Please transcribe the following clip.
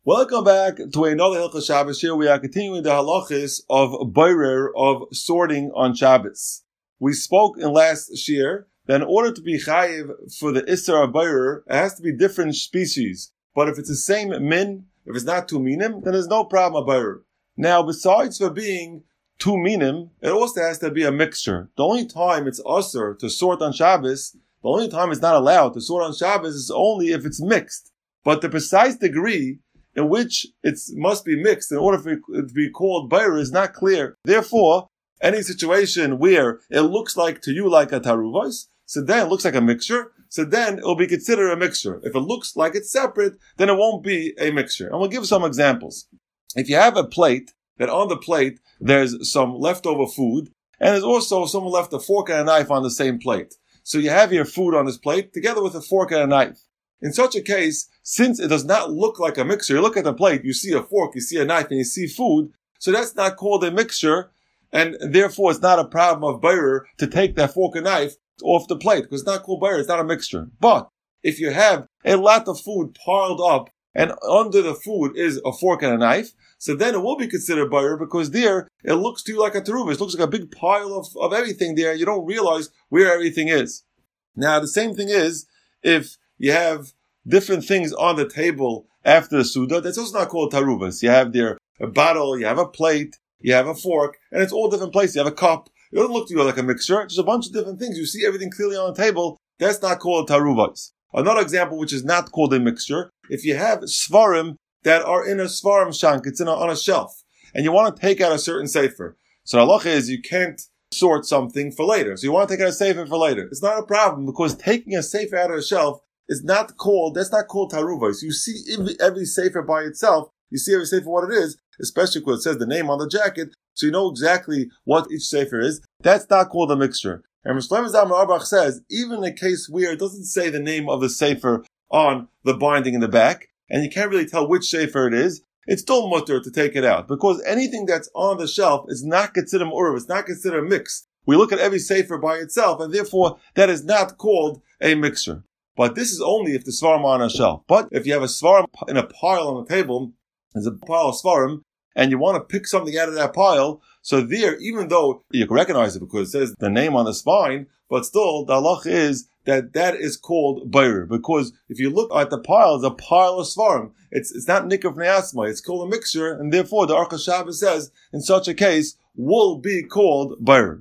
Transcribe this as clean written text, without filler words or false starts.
Welcome back to another Hilchos Shabbos. Here we are continuing the halachis of boirer, of sorting on Shabbos. We spoke in last shir that in order to be chayiv for the isser of boirer, it has to be different species. But if it's the same min, if it's not two minim, then there's no problem of boirer. Now, besides for being two minim, it also has to be a mixture. The only time it's usher to sort on Shabbos, the only time it's not allowed to sort on Shabbos is only if it's mixed. But the precise degree in which it must be mixed in order for it to be called boirer is not clear. Therefore, any situation where it looks like to you like a taruvos, so then it looks like a mixture, so then it will be considered a mixture. If it looks like it's separate, then it won't be a mixture. And we'll give some examples. If you have a plate, that on the plate there's some leftover food, and there's also someone left a fork and a knife on the same plate. So you have your food on this plate together with a fork and a knife. In such a case, since it does not look like a mixture, you look at the plate, you see a fork, you see a knife, and you see food, so that's not called a mixture, and therefore it's not a problem of boirer to take that fork and knife off the plate, because it's not called boirer, it's not a mixture. But if you have a lot of food piled up, and under the food is a fork and a knife, so then it will be considered boirer, because there, it looks to you like a teruvah. It looks like a big pile of everything there, you don't realize where everything is. Now, the same thing is, if you have different things on the table after the Suda, that's also not called taruvas. You have there a bottle, you have a plate, you have a fork, and it's all different places. You have a cup. It doesn't look to you like a mixture. There's a bunch of different things. You see everything clearly on the table. That's not called taruvas. Another example, which is not called a mixture, if you have svarim that are in a svarim shank, it's on a shelf, and you want to take out a certain sefer. So the halacha is you can't sort something for later. So you want to take out a sefer for later. It's not a problem, because taking a sefer out of the shelf that's not called taruvos. You see every sefer by itself. You see every sefer what it is, especially because it says the name on the jacket, so you know exactly what each sefer is. That's not called a mixture. And Mishlomo Zalman Auerbach says, even in a case where it doesn't say the name of the sefer on the binding in the back, and you can't really tell which sefer it is, it's still mutter to take it out, because anything that's on the shelf is not considered mu'urav, it's not considered mixed. We look at every sefer by itself, and therefore that is not called a mixture. But this is only if the svarim are on a shelf. But if you have a svarim in a pile on the table, there's a pile of svarim, and you want to pick something out of that pile, so there, even though you can recognize it because it says the name on the spine, but still, the halach is that is called boirer. Because if you look at the pile, it's a pile of svarim. It's not nikar fnei asma, it's called a mixture, and therefore the Aruch HaShabbos says, in such a case, will be called boirer.